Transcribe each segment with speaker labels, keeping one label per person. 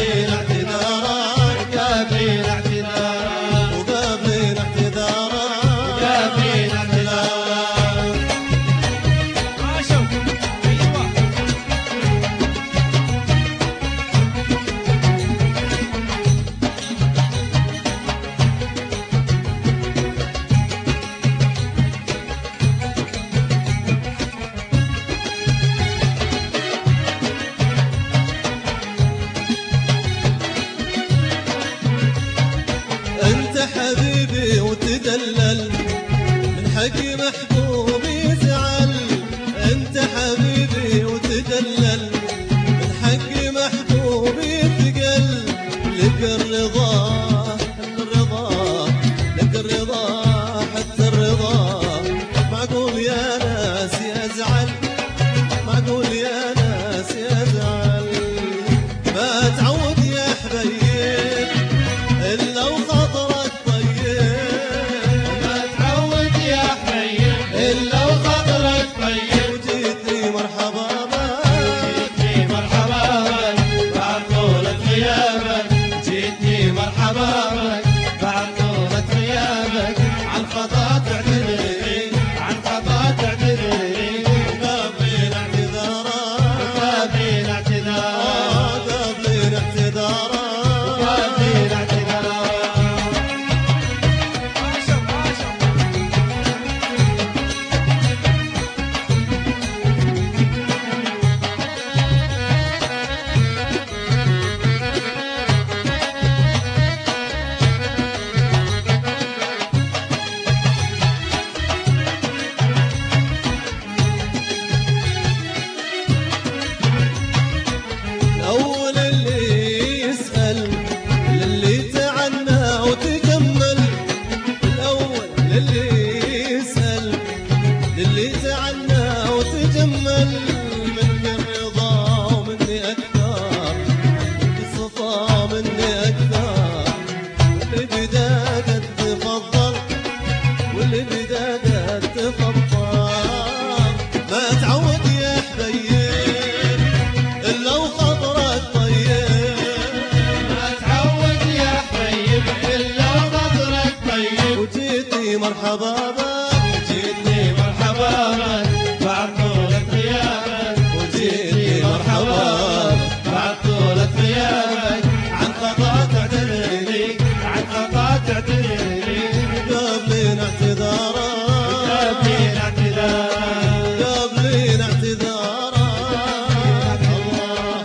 Speaker 1: وقابلين اعتذارك وقابلين اعتذارك وقابلين اعتذارك وقابلين اعتذارك. انت حبيبي وتدلل من حق محبوبي زعل. انت حبيبي وتدلل من حق محبوبي ثقل. لك الرضا الرضا لك الرضا حتى الرضا. معقول يا ناس يزعل معقول يا ناس يزعل. ما تعود يا حبيب إلا وخاطرك طيب. ما تعود يا حبيب إلا وخاطرك طيب. وجيتني مرحبا بك جيتني مرحبا بك بعد طولة غيابك. جيتني مرحبا بك بعد طولة غيابك. عن خطا تعتذري عن خطا تعتذري. وقابلين اعتذارك وقابلين اعتذارك وقابلين اعتذارك وقابلين اعتذارك. الأول اللي يسأل للي تعنى وتجمل. الأول للي يسأل للي تعنى وتجمل. مني الرضا ومني أكثر الصفا مني أكثر. واللي بداك تفضل واللي بداك تفضل. ما تعود يا حبيب إلا وخاطرك طيب. ما تعود يا حبيب إلا وخاطرك طيب. وجيتني مرحبا بك جيتني مرحبا بك بعد طولة غيابك. وجيتني مرحبا بك بعد طولة غيابك. عن خطا تعتذري عن خطا تعتذري. قابلين اعتذارك قابلين اعتذارك قابلين اعتذارك. الله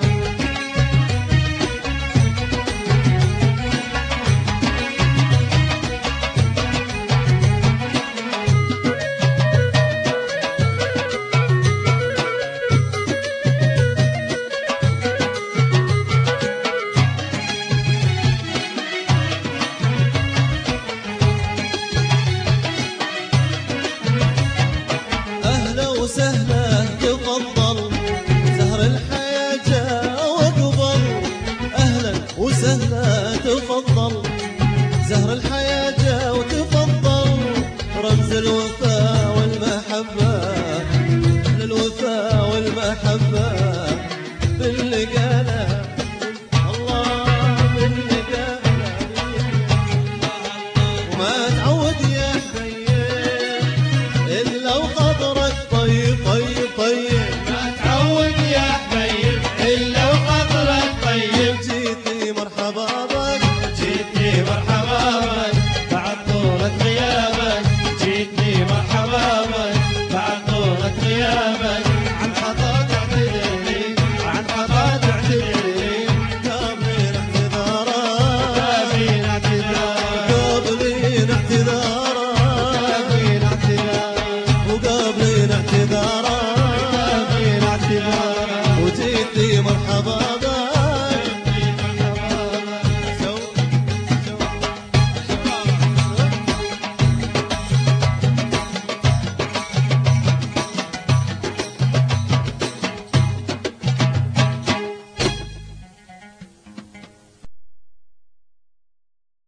Speaker 1: أهلا وسهلا تفضل. زهر الحياة جاء وقبل. أهلا وسهلا تفضل. زهر الحياة جاء وتفضل. رمز الوفاء والمحبة للوفاء والمحبة. باللي قاله الله باللي قاله. وما تعود يا حبيب إلا وخاطرك طيب طيب طيب. ما تعود يا حبيب إلا وخاطرك طيب. جيتني مرحبا